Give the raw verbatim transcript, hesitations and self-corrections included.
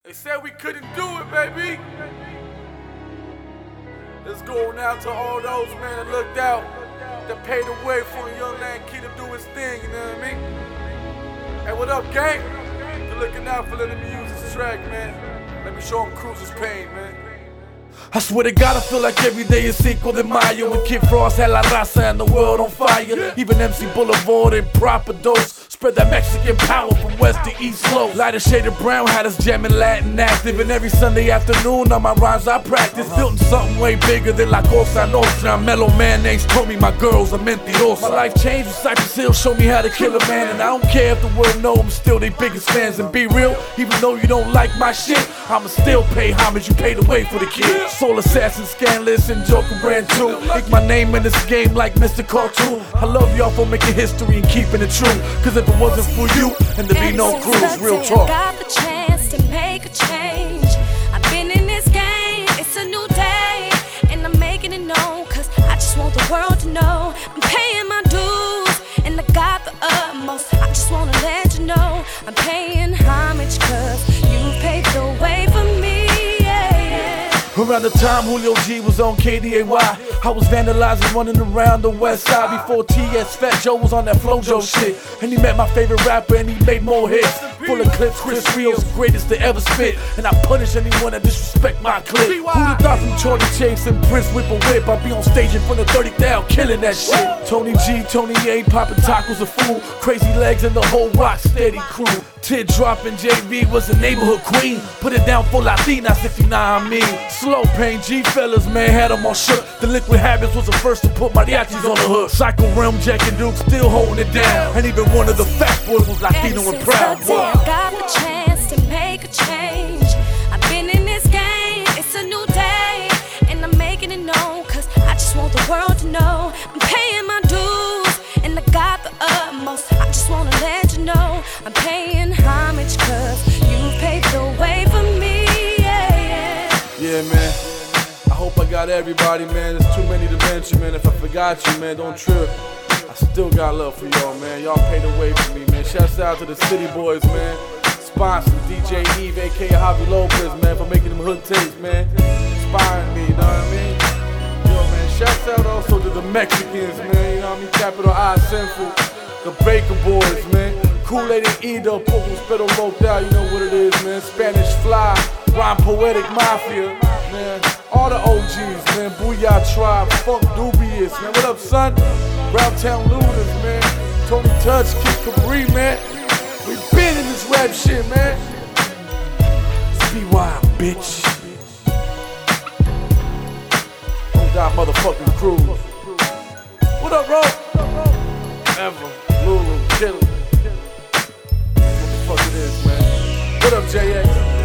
They said we couldn't do it, baby. Let's go now to all those, man, that looked out, that paid the way for a young man kid to do his thing, you know what I mean? Hey, what up, gang? They're looking out for letting me use this track, man. Let me show them Cruz's pain, man. I swear to God, I feel like every day is Cinco de Mayo. When Kid Frost had La Raza and the world on fire. Even M C Boulevard and Proper Dose spread that Mexican power from west to east slow. Lighter shade of brown had us jamming Latin active. And every Sunday afternoon on my rhymes I practice. Built in something way bigger than La Cosa Nostra. Mellow mayonnaise told me my girl's a mentirosa. My life changed when Cypress Hill showed me how to kill a man. And I don't care if the world know I'm still their biggest fans. And be real, even though you don't like my shit, I'ma still pay homage, you paid the way for the kid. Soul Assassin, Scandalous, and Joker brand too. Make my name in this game like Mister Cartoon. I love y'all for making history and keeping it true. Cause if it wasn't for you, and there be no Cruz, real talk. I got the chance to make a change. I've been in this game, it's a new day. And I'm making it known, cause I just want the world to know. I'm paying my dues, and I got the utmost. I just wanna let you know I'm paying homage, cause you paved the way for me. Around the time Julio G was on K D A Y, I was vandalizing, running around the west side. Before T S Fat Joe was on that Flojo shit. And he met my favorite rapper and he made more hits. Full of clips, Chris Rios, greatest to ever spit. And I punish anyone that disrespect my clip. Who'da thought from Charlie Chase and Prince Whip a Whip I'd be on stage in front of thirty thousand killing that shit. Tony G, Tony A, popping tacos a fool. Crazy Legs and the whole rock steady crew. Teardrop and J V was a neighborhood queen. Put it down for Latinas if you know what I mean. Slow Pain, G fellas, man, had them all shook. The Liquid Habits was the first to put mariachis on the hook. Psycho Realm, Jack and Duke still holding it down. And even one of the fat boys was Latino and proud. I got the chance to make a change. I've been in this game, it's a new day. And I'm making it known, cause I just want the world to know I'm paying my dues, and I got the utmost. I just wanna let you know I'm paying homage, cause you paved the way for me. Yeah, yeah. Yeah, man. I hope I got everybody, man. There's too many to mention, man. If I forgot you, man, don't trip. I still got love for y'all, man. Y'all paid the way for me, man. Shouts out to the City Boys, man. Sponsor D J Eve, aka Javi Lopez, man, for making them hood tapes, man. Inspiring me, you know what I mean? Yo, man, shouts out also to the Mexicans, man. You know what I mean? Capital I, Sinful. The Baker Boys, man. Kool-Aid and Edo, Poco Spedo Local, you know what it is, man. Spanish Fly, Rhyme Poetic Mafia, man. All the O Gs, man. Booyah Tribe, Funk Dubious, man. What up, son? Roundtown Looters, man. Tony Touch, Kid Capri, man. We been in this rap shit, man. B Y, bitch. Don't die, motherfucking Cruz. What up, bro? Ever, Lulu, Killer. What the fuck it is, man? What up, J X?